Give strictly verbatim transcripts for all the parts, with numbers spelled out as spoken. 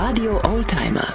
Radio Oldtimer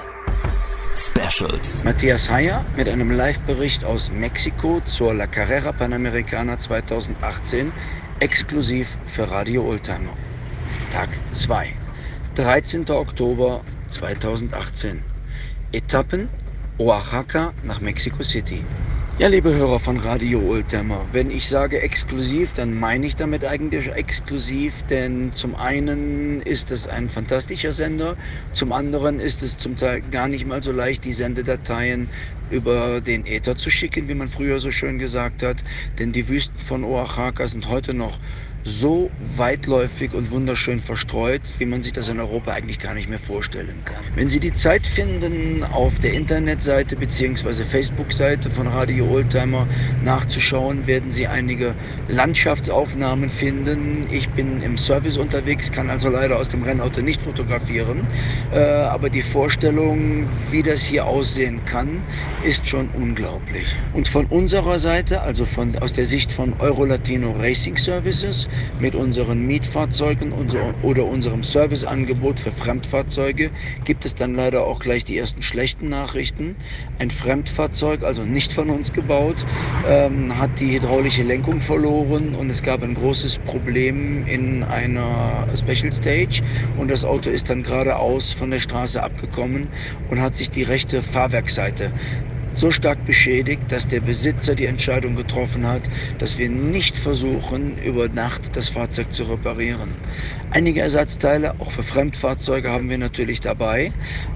Specials. Matthias Heyer mit einem Live-Bericht aus Mexiko zur La Carrera Panamericana zweitausendachtzehn, exklusiv für Radio Oldtimer. Tag zwei, dreizehnter Oktober zweitausendachtzehn. Etappen Oaxaca nach Mexico City. Ja, liebe Hörer von Radio Oldtimer, wenn ich sage exklusiv, dann meine ich damit eigentlich exklusiv, denn zum einen ist es ein fantastischer Sender, zum anderen ist es zum Teil gar nicht mal so leicht, die Sendedateien über den Äther zu schicken, wie man früher so schön gesagt hat, denn die Wüsten von Oaxaca sind heute noch so weitläufig und wunderschön verstreut, wie man sich das in Europa eigentlich gar nicht mehr vorstellen kann. Wenn Sie die Zeit finden, auf der Internetseite bzw. Facebook-Seite von Radio Oldtimer nachzuschauen, werden Sie einige Landschaftsaufnahmen finden. Ich bin im Service unterwegs, kann also leider aus dem Rennauto nicht fotografieren, äh, aber die Vorstellung, wie das hier aussehen kann, ist schon unglaublich. Und von unserer Seite, also von, aus der Sicht von Eurolatino Racing Services, mit unseren Mietfahrzeugen unser, oder unserem Serviceangebot für Fremdfahrzeuge gibt es dann leider auch gleich die ersten schlechten Nachrichten. Ein Fremdfahrzeug, also nicht von uns gebaut, ähm, hat die hydraulische Lenkung verloren und es gab ein großes Problem in einer Special Stage und das Auto ist dann geradeaus von der Straße abgekommen und hat sich die rechte Fahrwerksseite so stark beschädigt, dass der Besitzer die Entscheidung getroffen hat, dass wir nicht versuchen, über Nacht das Fahrzeug zu reparieren. Einige Ersatzteile, auch für Fremdfahrzeuge, haben wir natürlich dabei,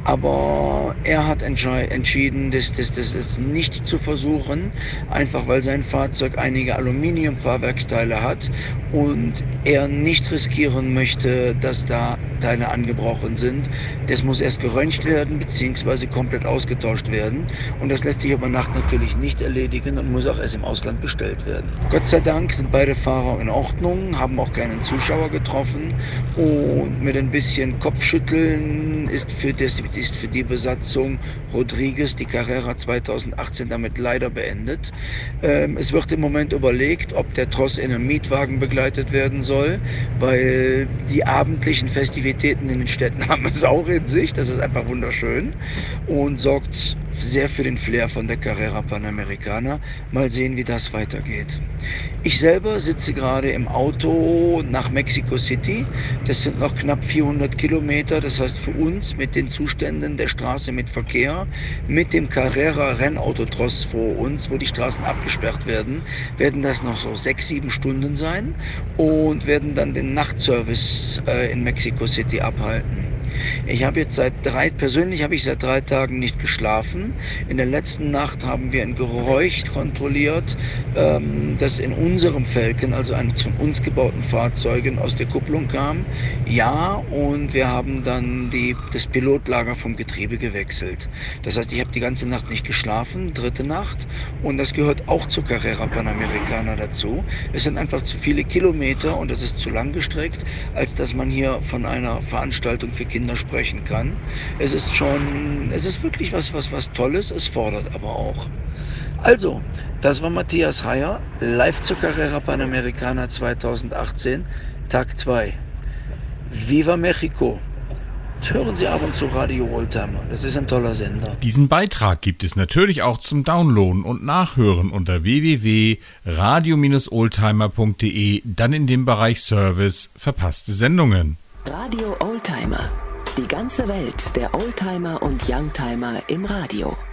aber er hat entschieden, das, das, das ist nicht zu versuchen, einfach weil sein Fahrzeug einige Aluminiumfahrwerksteile hat und er nicht riskieren möchte, dass da Teile angebrochen sind. Das muss erst geröntgt werden bzw. komplett ausgetauscht werden und das lässt sich über Nacht natürlich nicht erledigen und muss auch erst im Ausland bestellt werden. Gott sei Dank sind beide Fahrer in Ordnung, haben auch keinen Zuschauer getroffen und mit ein bisschen Kopfschütteln ist für, das, ist für die Besatzung Rodriguez die Carrera zweitausendachtzehn damit leider beendet. Ähm, es wird im Moment überlegt, ob der Tross in einem Mietwagen begleitet werden soll, weil die abendlichen Festivitäten in den Städten haben es auch in sich. Das ist einfach wunderschön und sorgt sehr für den Flair von der Carrera Panamericana. Mal sehen, wie das weitergeht. Ich selber sitze gerade im Auto nach Mexico City. Das sind noch knapp vierhundert Kilometer. Das heißt für uns mit den Zuständen der Straße mit Verkehr, mit dem Carrera Rennautotross vor uns, wo die Straßen abgesperrt werden, werden das noch so sechs, sieben Stunden sein und werden dann den Nachtservice äh, in Mexico City abhalten. Ich habe jetzt seit drei, persönlich habe ich seit drei Tagen nicht geschlafen. In der letzten Nacht haben wir ein Geräusch kontrolliert, ähm, das in unserem Falcon, also eines von uns gebauten Fahrzeugen, aus der Kupplung kam. Ja, und wir haben dann die, das Pilotlager vom Getriebe gewechselt. Das heißt, ich habe die ganze Nacht nicht geschlafen, dritte Nacht. Und das gehört auch zur Carrera Panamericana dazu. Es sind einfach zu viele Kilometer und es ist zu lang gestreckt, als dass man hier von einer Veranstaltung für Kinder sprechen kann. Es ist schon, es ist wirklich was, was, was Tolles, es fordert aber auch. Also, das war Matthias Heyer, live zur Carrera Panamericana zweitausendachtzehn, Tag zwei. Viva Mexico! Hören Sie ab und zu Radio Oldtimer, das ist ein toller Sender. Diesen Beitrag gibt es natürlich auch zum Downloaden und Nachhören unter w w w punkt radio oldtimer punkt de, dann in dem Bereich Service verpasste Sendungen. Radio Oldtimer. Die ganze Welt der Oldtimer und Youngtimer im Radio.